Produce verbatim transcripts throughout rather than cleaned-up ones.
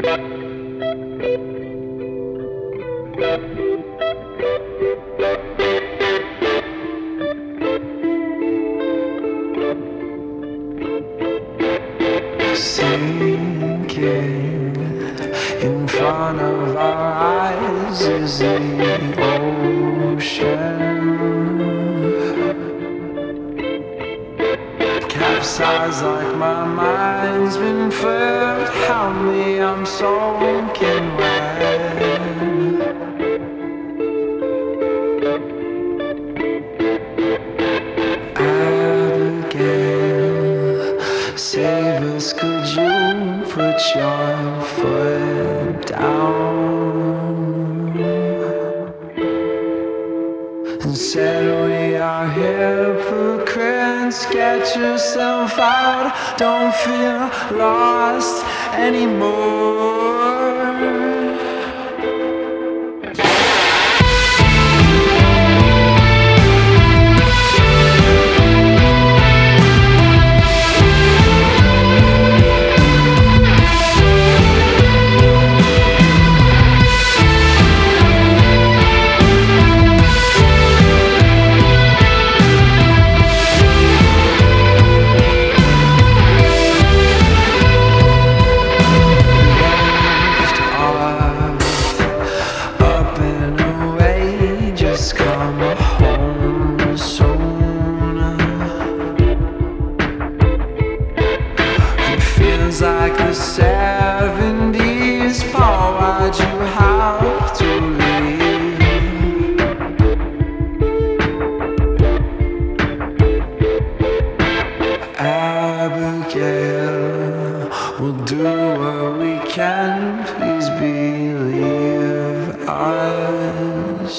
Sinking in front of our eyes is the ocean. Capsized like my mind's been flipped. Help me, I'm soaking wet. Abigail, save us, could you put your foot down and said we are hypocrites? Get yourself out, don't feel lost anymore. Like the seventies, Paul, why'd you have to leave? Abigail, we'll do what we can, please believe us.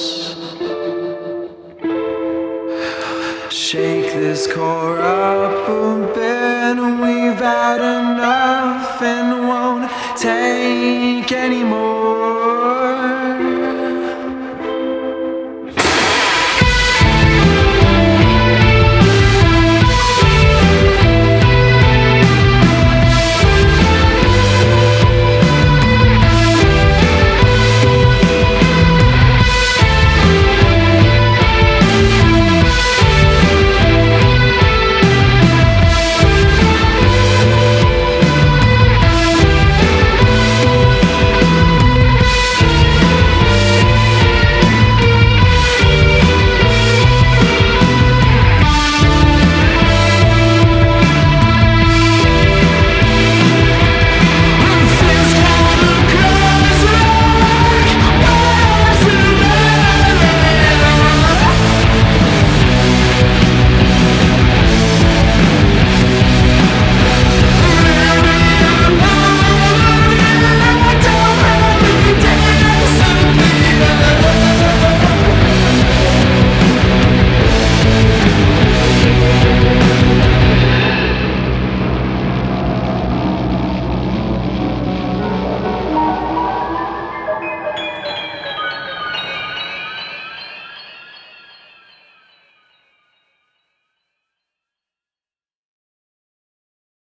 Shake this core up a bit, we've had enough.